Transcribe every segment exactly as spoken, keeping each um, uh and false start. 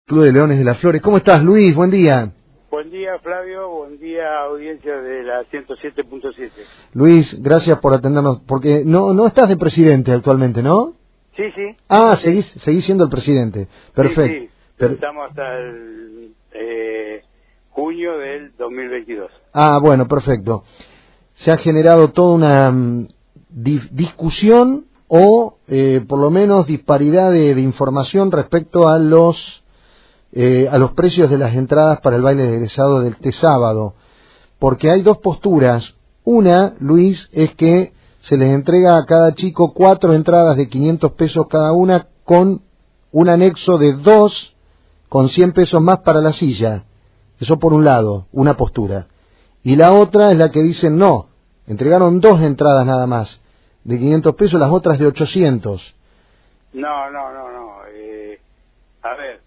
Club de Leones de las Flores. ¿Cómo estás, Luis? Buen día. Buen día, Flavio. Buen día, audiencia de la ciento siete punto siete. Luis, gracias por atendernos, porque no no estás de presidente actualmente, ¿no? Sí, sí. Ah, seguís, seguís siendo el presidente. Perfecto. Sí, sí. Per- Estamos hasta el eh, junio del dos mil veintidós. Ah, bueno, perfecto. Se ha generado toda una mm, di- discusión o, eh, por lo menos, disparidad de, de información respecto a los eh, a los precios de las entradas para el baile de egresado del este sábado. Porque hay dos posturas. Una, Luis, es que se les entrega a cada chico cuatro entradas de quinientos pesos cada una con un anexo de dos con cien pesos más para la silla. Eso por un lado, una postura. Y la otra es la que dicen no, entregaron dos entradas nada más de quinientos pesos, las otras de ochocientos. No, no, no, no. Eh, a ver,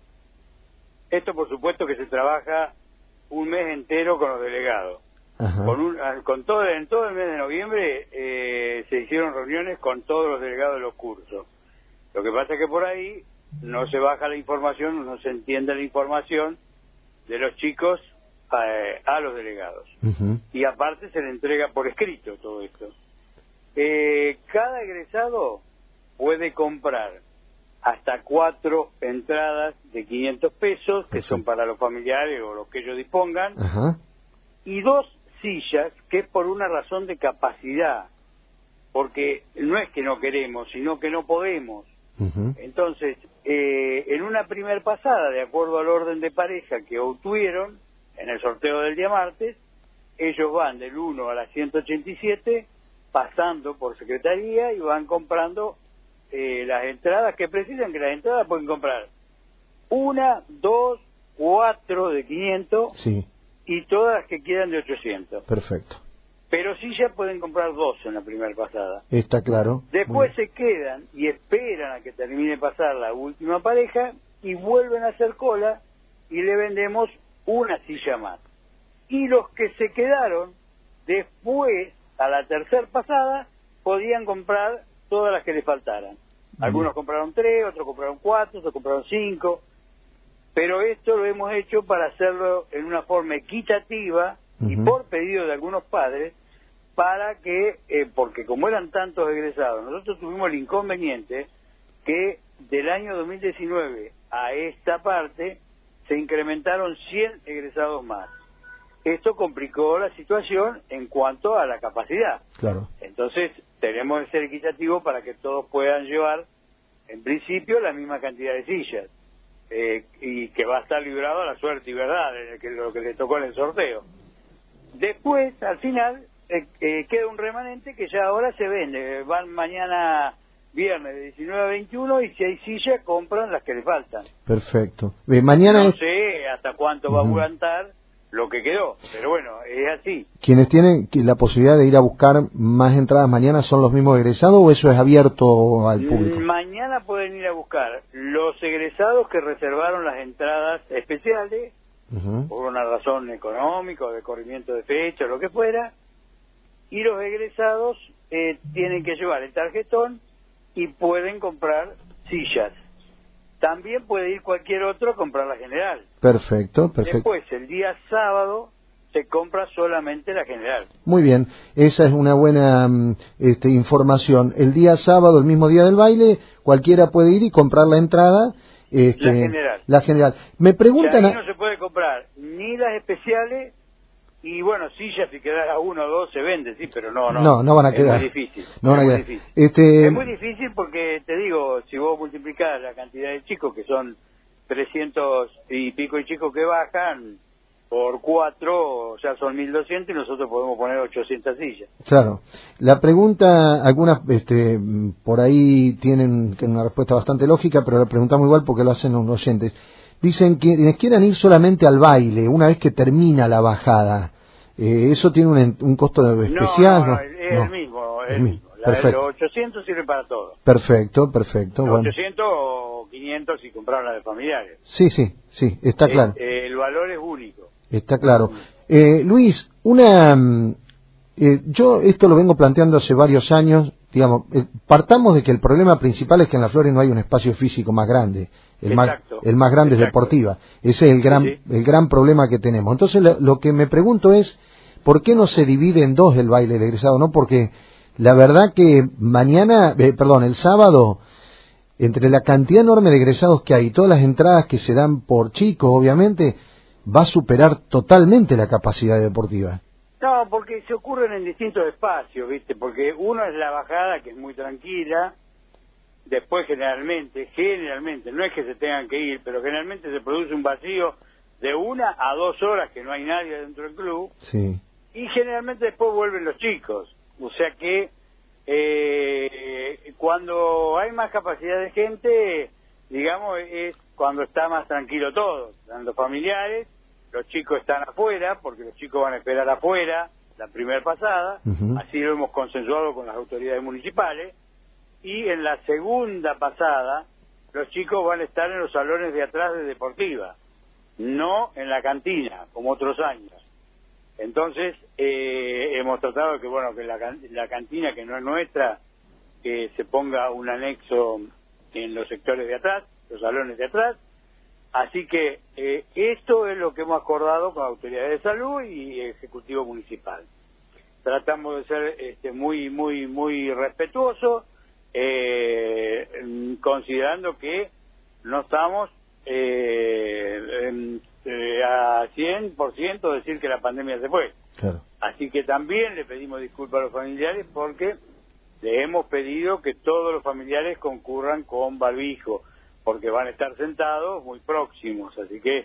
esto por supuesto que se trabaja un mes entero con los delegados. Ajá. Con un, con todo, en todo el mes de noviembre eh, se hicieron reuniones con todos los delegados de los cursos. Lo que pasa es que por ahí no se baja la información, no se entiende la información de los chicos eh, a los delegados. Uh-huh. Y aparte se le entrega por escrito todo esto. Eh, cada egresado puede comprar hasta cuatro entradas de quinientos pesos, que son para los familiares o los que ellos dispongan, Ajá. y dos sillas, que es por una razón de capacidad, porque no es que no queremos, sino que no podemos. Uh-huh. Entonces, eh, en una primer pasada, de acuerdo al orden de pareja que obtuvieron en el sorteo del día martes, ellos van del uno a la ciento ochenta y siete, pasando por secretaría y van comprando eh, las entradas que precisan, que las entradas pueden comprar una, dos, cuatro de quinientos, Sí, y todas las que quieran de ochocientos. perfecto. Pero sí ya pueden comprar dos en la primera pasada. Está claro. Después se quedan y esperan a que termine de pasar la última pareja y vuelven a hacer cola y le vendemos una silla más. Y los que se quedaron después, a la tercera pasada, podían comprar todas las que les faltaran. Algunos compraron tres, otros compraron cuatro, otros compraron cinco. Pero esto lo hemos hecho para hacerlo en una forma equitativa y Ujú. por pedido de algunos padres, para que, eh, porque como eran tantos egresados, nosotros tuvimos el inconveniente que del año dos mil diecinueve a esta parte se incrementaron cien egresados más. Esto complicó la situación en cuanto a la capacidad. Claro. Entonces tenemos que ser equitativos para que todos puedan llevar, en principio, la misma cantidad de sillas. Eh, y que va a estar librado a la suerte y verdad, en el que, lo que le tocó en el sorteo. Después, al final, eh, eh, queda un remanente que ya ahora se vende. Van mañana viernes de diecinueve a veintiuno y si hay silla, compran las que le faltan. Perfecto. Eh, mañana No es- sé hasta cuánto va a Ujú. aguantar lo que quedó, pero bueno, es así. quienes tienen que- la posibilidad de ir a buscar más entradas mañana son los mismos egresados o eso es abierto al público. Mm, Mañana pueden ir a buscar los egresados que reservaron las entradas especiales, Ujú. por una razón económica o de corrimiento de fecha, lo que fuera, y los egresados eh, tienen que llevar el tarjetón y pueden comprar sillas. También puede ir cualquier otro a comprar la general. Perfecto, perfecto. Después, el día sábado, se compra solamente la general. Muy bien, esa es una buena mm, este, información. El día sábado, el mismo día del baile, cualquiera puede ir y comprar la entrada. Este, La general. La general. Me Y preguntan... ahí a- no se puede comprar ni las especiales, y bueno, sillas si quedara uno o dos se vende, sí, pero no, no. No, no van a quedar. Es muy difícil. No van a es, muy quedar. difícil. Este, es muy difícil porque, te digo, si vos multiplicás la cantidad de chicos, que son trescientos y pico y chicos que bajan, por cuatro ya son mil doscientos y nosotros podemos poner ochocientas sillas. Claro. La pregunta, algunas este, mm, por ahí tienen una respuesta bastante lógica, pero la preguntamos igual porque lo hacen los oyentes. Dicen que quienes quieran ir solamente al baile, una vez que termina la bajada, eh, ¿eso tiene un, un costo especial? No, no, no, es No. el mismo, es El el mismo. mismo. La, Perfecto. los ochocientos sirve para todo. Perfecto, perfecto. Los Bueno. ochocientos o quinientos si compraron la de familiares. Sí, sí, sí, está Eh, claro. eh, el valor es único. Está claro. Eh, Luis, una, mm, eh, yo esto lo vengo planteando hace varios años, digamos, eh, partamos de que el problema principal es que en Las Flores no hay un espacio físico más grande. el más, el más grande es Deportiva. Ese es el gran, sí, sí. el gran problema que tenemos. Entonces lo, lo que me pregunto es, ¿por qué no se divide en dos el baile de egresado? ¿No? Porque la verdad que mañana, eh, perdón, el sábado, entre la cantidad enorme de egresados que hay y todas las entradas que se dan por chicos, obviamente, va a superar totalmente la capacidad deportiva. No, porque se ocurren en distintos espacios, ¿viste? Porque uno es la bajada, que es muy tranquila. Después generalmente, generalmente, no es que se tengan que ir, pero generalmente se produce un vacío de una a dos horas que no hay nadie dentro del club. Sí. Y generalmente después vuelven los chicos. O sea que eh, cuando hay más capacidad de gente, digamos, es cuando está más tranquilo todo. Están los familiares, los chicos están afuera, porque los chicos van a esperar afuera la primera pasada. Uh-huh. Así lo hemos consensuado con las autoridades municipales. Y en la segunda pasada, los chicos van a estar en los salones de atrás de Deportiva, no en la cantina, como otros años. Entonces, eh, hemos tratado de que, bueno, que la, la cantina, que no es nuestra, que se ponga un anexo en los sectores de atrás, los salones de atrás. Así que eh, esto es lo que hemos acordado con la Autoridad de Salud y el Ejecutivo Municipal. Tratamos de ser este, muy, muy, muy respetuosos, Eh, considerando que no estamos eh, en, eh, a cien por ciento decir que la pandemia se fue. Claro. Así que también le pedimos disculpas a los familiares porque le hemos pedido que todos los familiares concurran con barbijo, porque van a estar sentados muy próximos. Así que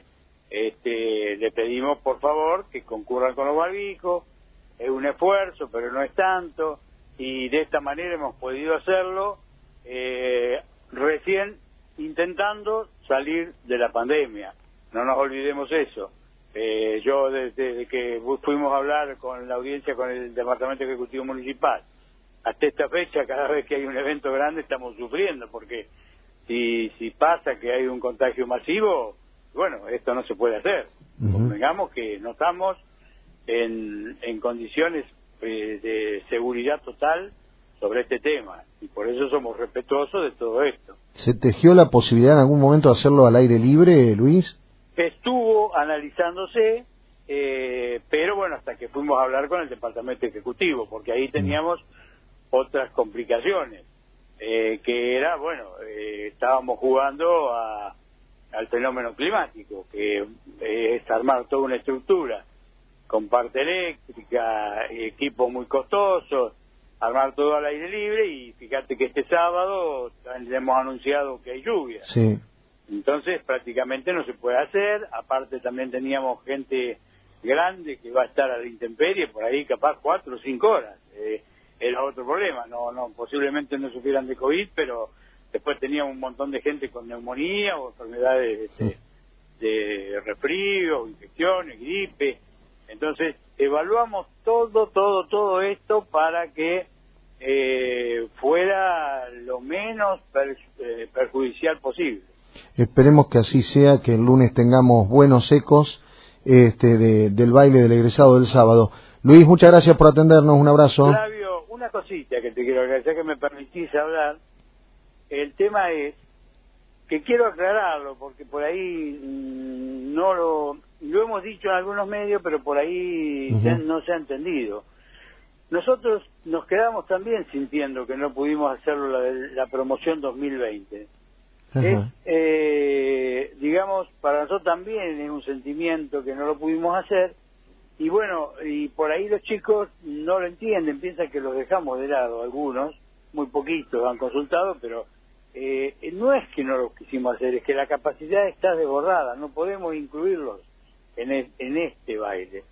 este, le pedimos por favor que concurran con los barbijos. Es un esfuerzo, pero no es tanto. Y de esta manera hemos podido hacerlo eh, recién intentando salir de la pandemia. No nos olvidemos eso. Eh, yo desde, desde que fuimos a hablar con la audiencia con el Departamento Ejecutivo Municipal, hasta esta fecha, cada vez que hay un evento grande estamos sufriendo, porque si, si pasa que hay un contagio masivo, bueno, esto no se puede hacer. Uh-huh. Convengamos que no estamos en, en condiciones de seguridad total sobre este tema, y por eso somos respetuosos de todo esto. ¿Se tejió la posibilidad en algún momento de hacerlo al aire libre, Luis? Estuvo analizándose, eh, pero bueno, hasta que fuimos a hablar con el Departamento Ejecutivo, porque ahí teníamos mm. otras complicaciones, eh, que era, bueno, eh, estábamos jugando a, al fenómeno climático, que eh, es armar toda una estructura con parte eléctrica, equipos muy costosos, armar todo al aire libre, y fíjate que este sábado le hemos anunciado que hay lluvia. Sí. Entonces prácticamente no se puede hacer. Aparte también teníamos gente grande que va a estar a la intemperie por ahí capaz cuatro o cinco horas. Eh, era otro problema. No, no, posiblemente no sufrieran de COVID, pero después teníamos un montón de gente con neumonía o enfermedades sí. de, de resfrío, infecciones, gripe. Entonces, evaluamos todo, todo, todo esto para que eh, fuera lo menos per, eh, perjudicial posible. Esperemos que así sea, que el lunes tengamos buenos ecos este, de, del baile del egresado del sábado. Luis, muchas gracias por atendernos, un abrazo. Flavio, una cosita que te quiero agradecer que me permitís hablar. El tema es que quiero aclararlo, porque por ahí mmm, no lo... Lo hemos dicho en algunos medios, pero por ahí uh-huh. se, no se ha entendido. Nosotros nos quedamos también sintiendo que no pudimos hacerlo la, la promoción dos mil veinte. Uh-huh. Es, eh, digamos, para nosotros también es un sentimiento que no lo pudimos hacer. Y bueno, y por ahí los chicos no lo entienden, piensan que los dejamos de lado, algunos, muy poquitos han consultado, pero eh, no es que no lo quisimos hacer, es que la capacidad está desbordada, no podemos incluirlos En, el, en este baile.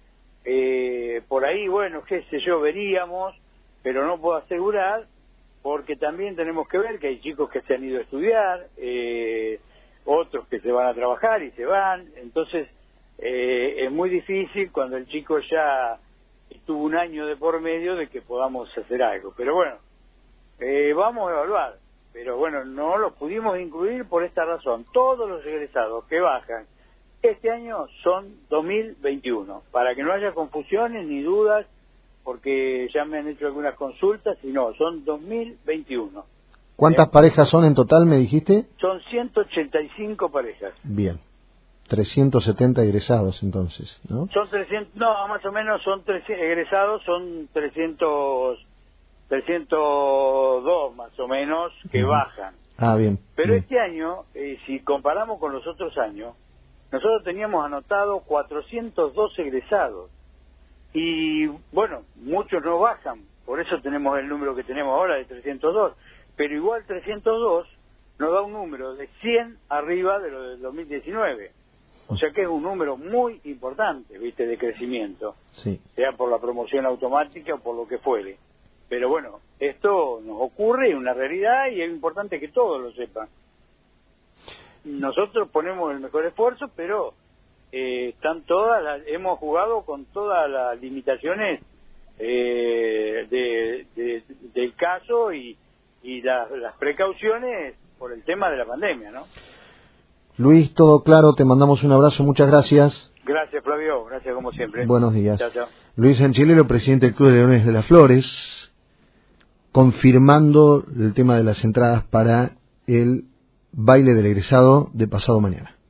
Eh, por ahí, bueno, qué sé yo, veríamos, pero no puedo asegurar, porque también tenemos que ver que hay chicos que se han ido a estudiar, eh, otros que se van a trabajar y se van, entonces eh, es muy difícil cuando el chico ya estuvo un año de por medio de que podamos hacer algo. Pero bueno, eh, vamos a evaluar, pero bueno, no los pudimos incluir por esta razón. Todos los egresados que bajan este año son dos mil veintiuno, para que no haya confusiones ni dudas, porque ya me han hecho algunas consultas, y no, son dos mil veintiuno. ¿Cuántas ¿Eh? parejas son en total, me dijiste? Son ciento ochenta y cinco parejas. Bien. trescientos setenta egresados, entonces, ¿no? Son trescientos, no, más o menos son trescientos, egresados son trescientos, trescientos dos más o menos que uh-huh. bajan. Ah, bien. Pero bien. este año, eh, si comparamos con los otros años, nosotros teníamos anotado cuatrocientos dos egresados. Y bueno, muchos no bajan, por eso tenemos el número que tenemos ahora de trescientos dos. Pero igual trescientos dos nos da un número de cien arriba de lo del dos mil diecinueve. O sea que es un número muy importante, ¿viste?, de crecimiento. Sí. Sea por la promoción automática o por lo que fuere. Pero bueno, esto nos ocurre, es una realidad y es importante que todos lo sepan. Nosotros ponemos el mejor esfuerzo, pero eh, están todas las, hemos jugado con todas las limitaciones eh, de, de, del caso y, y la, las precauciones por el tema de la pandemia, ¿no? Luis, todo claro, te mandamos un abrazo, muchas gracias. Gracias, Flavio, gracias como siempre. Buenos días. Chao, chao. Luis Anchilero, presidente del Club de Leones de las Flores, confirmando el tema de las entradas para el baile del egresado de pasado mañana.